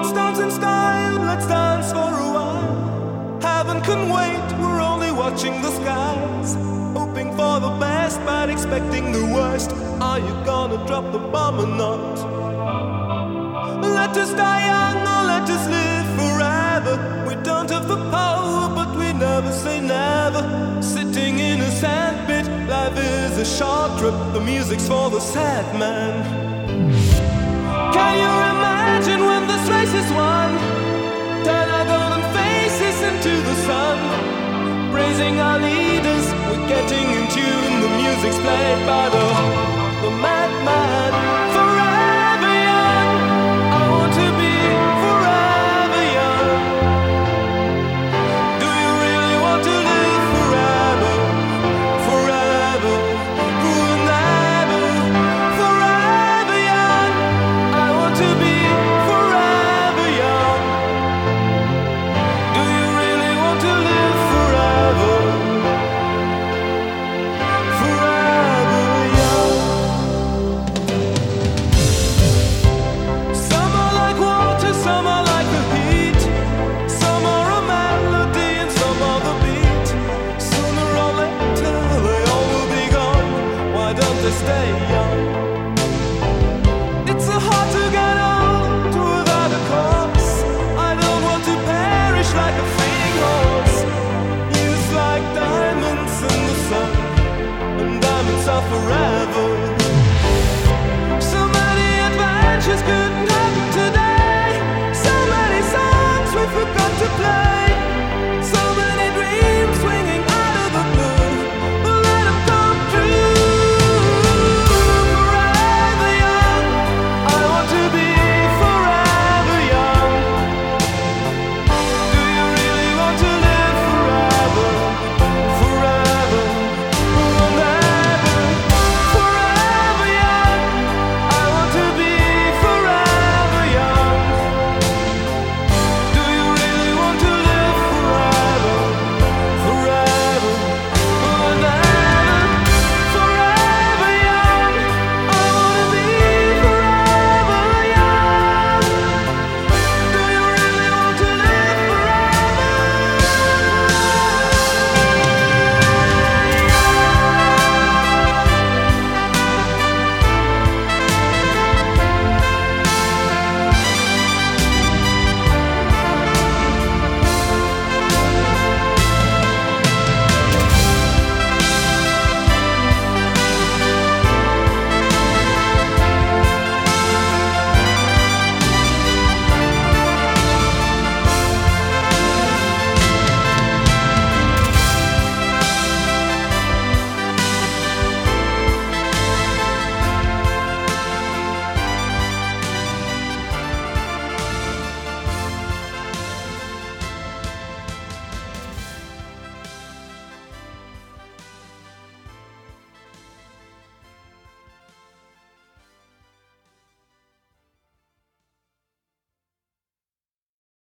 let's dance in style, let's dance for a while. Heaven can wait, we're only watching the skies. Hoping for the best, but expecting the worst. Are you gonna drop the bomb or not? Let us die young or let us live forever. We don't have the power, but we never say never. Sitting in a sandpit, life is a short trip. The music's for the sad man. Can you imagine when this race is won? Turn our golden faces into the sun. Praising our leaders, we're getting in tune. The music's played by the madman. Forever young, I want to be forever young. Do you really want to live forever? Forever, forever, forever young. I want to be forever young. Do you really want to live forever? Forever young. Some are like water, some are like the heat. Some are a melody and some are the beat. Sooner or later they all will be gone. Why don't they stay